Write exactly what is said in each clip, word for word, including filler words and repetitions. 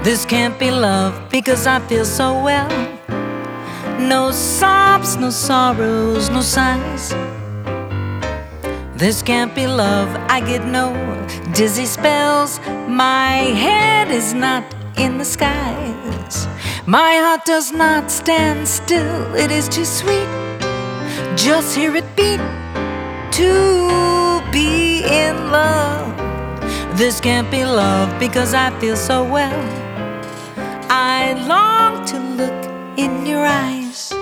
This can't be love because I feel so well. No sobs, no sorrows, no sighs. This can't be love, I get no dizzy spells. My head is not in the skies. My heart does not stand still, it is too sweet. Just hear it beat to be in love. This can't be love because I feel so well. I long to look in your eyes.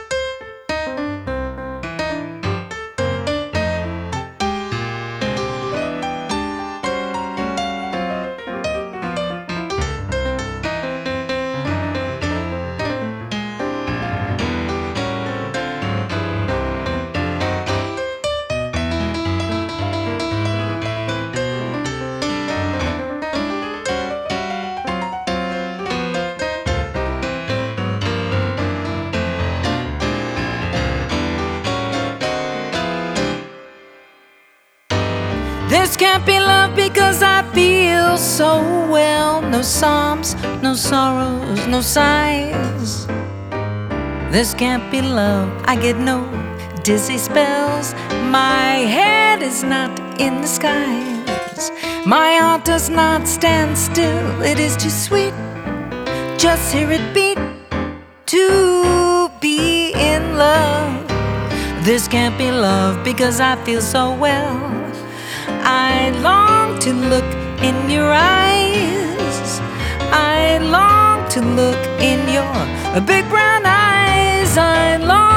This can't be love because I feel so well. No psalms, no sorrows, no sighs. This can't be love, I get no dizzy spells. My head is not in the skies. My heart does not stand still, it is too sweet. Just hear it beat to be in love. This can't be love because I feel so well. I long to look in your eyes. I long to look in your big brown eyes. I long